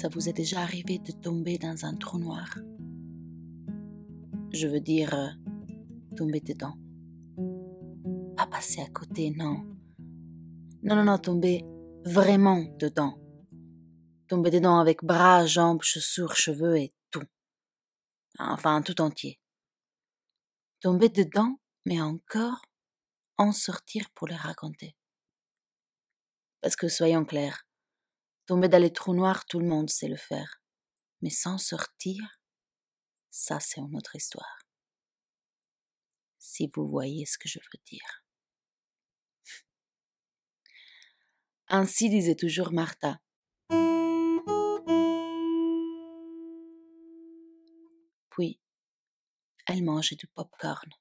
vous est déjà arrivé de tomber dans un trou noir? Je veux dire, tomber dedans. Pas passer à côté, non. Non, tomber vraiment dedans. Tomber dedans avec bras, jambes, chaussures, cheveux et tout. Enfin, tout entier. Tomber dedans, mais encore en sortir pour le raconter. Parce que soyons clairs, tomber dans les trous noirs, tout le monde sait le faire. Mais sans sortir, ça c'est une autre histoire. Si vous voyez ce que je veux dire. Ainsi disait toujours Martha. Puis, elle mangeait du pop-corn.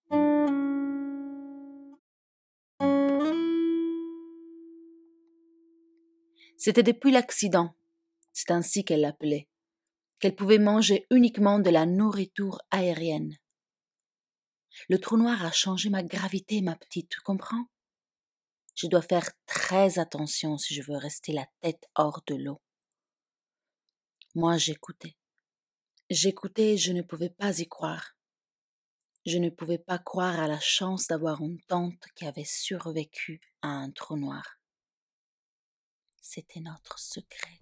C'était depuis l'accident, c'est ainsi qu'elle l'appelait, qu'elle pouvait manger uniquement de la nourriture aérienne. Le trou noir a changé ma gravité, ma petite, tu comprends? Je dois faire très attention si je veux rester la tête hors de l'eau. Moi, j'écoutais. J'écoutais et je ne pouvais pas y croire. Je ne pouvais pas croire à la chance d'avoir une tante qui avait survécu à un trou noir. C'était notre secret.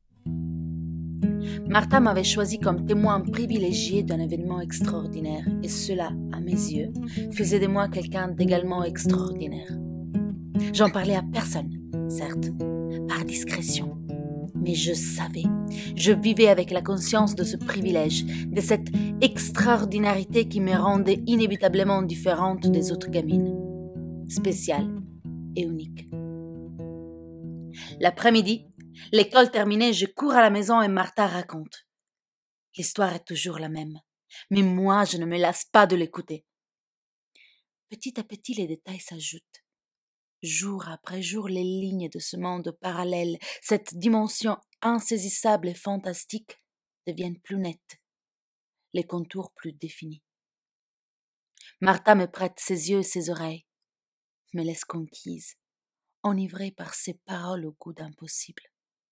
Martha m'avait choisi comme témoin privilégié d'un événement extraordinaire, et cela, à mes yeux, faisait de moi quelqu'un d'également extraordinaire. J'en parlais à personne, certes, par discrétion, mais je savais, je vivais avec la conscience de ce privilège, de cette extraordinarité qui me rendait inévitablement différente des autres gamines, spéciale et unique. L'après-midi, l'école terminée, je cours à la maison et Martha raconte. L'histoire est toujours la même, mais moi, je ne me lasse pas de l'écouter. Petit à petit, les détails s'ajoutent. Jour après jour, les lignes de ce monde parallèle, cette dimension insaisissable et fantastique, deviennent plus nettes, les contours plus définis. Martha me prête ses yeux et ses oreilles, me laisse conquise, enivrée par ses paroles au goût d'impossible.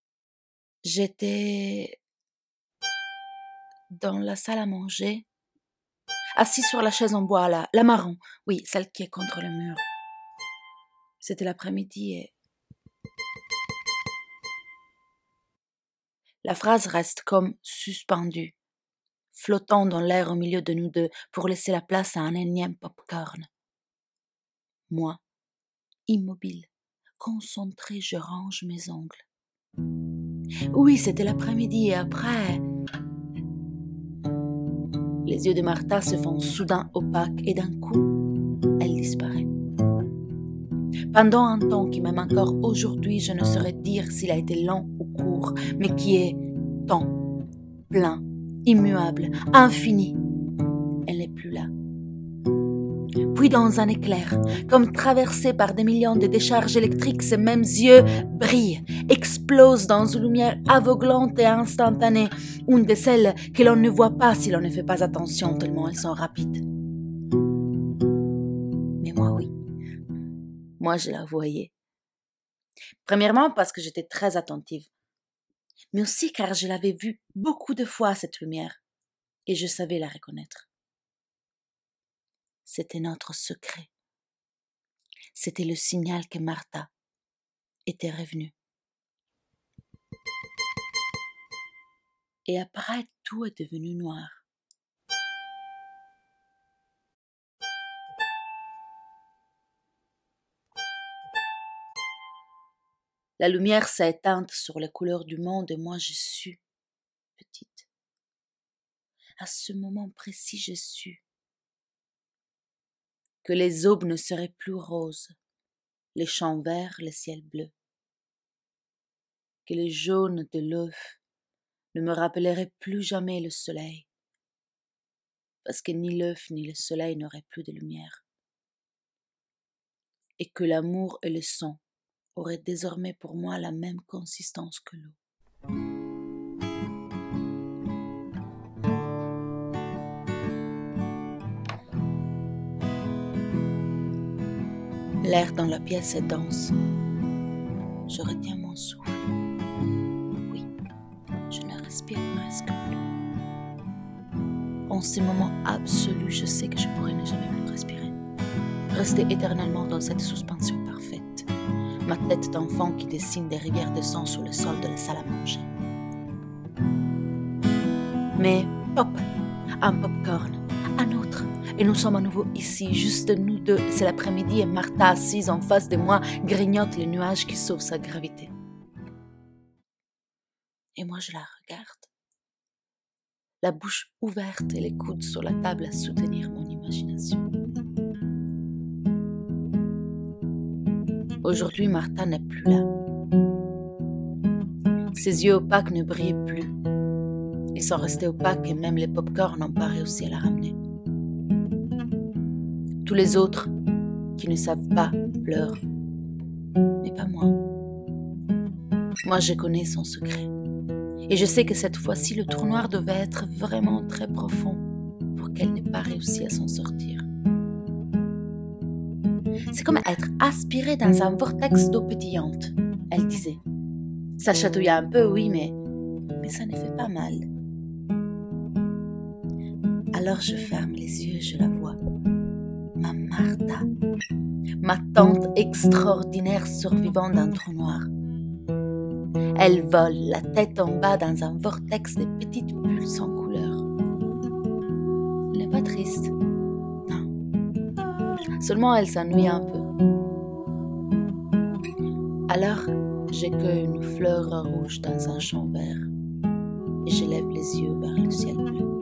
J'étais dans la salle à manger, assise sur la chaise en bois, la marron, oui, celle qui est contre le mur. C'était l'après-midi et... La phrase reste comme suspendue, flottant dans l'air au milieu de nous deux pour laisser la place à un énième pop-corn. Moi, immobile, concentrée, je range mes ongles. Oui, c'était l'après-midi et après... Les yeux de Martha se font soudain opaques et d'un coup, elle disparaît. Pendant un temps qui même encore aujourd'hui, je ne saurais dire s'il a été long ou court, mais qui est temps, plein, immuable, infini. Elle n'est plus là. Puis dans un éclair, comme traversé par des millions de décharges électriques, ces mêmes yeux brillent, explosent dans une lumière aveuglante et instantanée, une de celles que l'on ne voit pas si l'on ne fait pas attention tellement elles sont rapides. Mais moi, oui. Moi, je la voyais. Premièrement, parce que j'étais très attentive, mais aussi car je l'avais vue beaucoup de fois, cette lumière, et je savais la reconnaître. C'était notre secret. C'était le signal que Martha était revenue. Et après, tout est devenu noir. La lumière s'est éteinte sur les couleurs du monde et moi je sus, petite. À ce moment précis, je sus que les aubes ne seraient plus roses, les champs verts, le ciel bleu, que les jaunes de l'œuf ne me rappelleraient plus jamais le soleil, parce que ni l'œuf ni le soleil n'auraient plus de lumière, et que l'amour et le sang auraient désormais pour moi la même consistance que l'eau. L'air dans la pièce est dense. Je retiens mon souffle. Oui, je ne respire presque plus. En ce moment absolu, je sais que je pourrais ne jamais plus respirer. Rester éternellement dans cette suspension parfaite. Ma tête d'enfant qui dessine des rivières de sang sur le sol de la salle à manger. Mais pop, un popcorn, un autre. Et nous sommes à nouveau ici, juste nous deux. C'est l'après-midi et Martha, assise en face de moi, grignote les nuages qui sauvent sa gravité. Et moi, je la regarde. La bouche ouverte et les coudes sur la table à soutenir mon imagination. Aujourd'hui, Martha n'est plus là. Ses yeux opaques ne brillaient plus. Ils sont restés opaques et même les pop-corns n'ont pas réussi à la ramener. Tous les autres qui ne savent pas pleurent, mais pas moi. Moi, je connais son secret. Et je sais que cette fois-ci, le trou noir devait être vraiment très profond pour qu'elle n'ait pas réussi à s'en sortir. C'est comme être aspirée dans un vortex d'eau pétillante, elle disait. Ça chatouille un peu, oui, mais ça ne fait pas mal. Alors je ferme les yeux et je la vois. Ma Martha, ma tante extraordinaire survivante d'un trou noir. Elle vole, la tête en bas dans un vortex de petites bulles sans couleur. Elle n'est pas triste. Non. Seulement elle s'ennuie un peu. Alors, j'accueille une fleur rouge dans un champ vert et je lève les yeux vers le ciel bleu.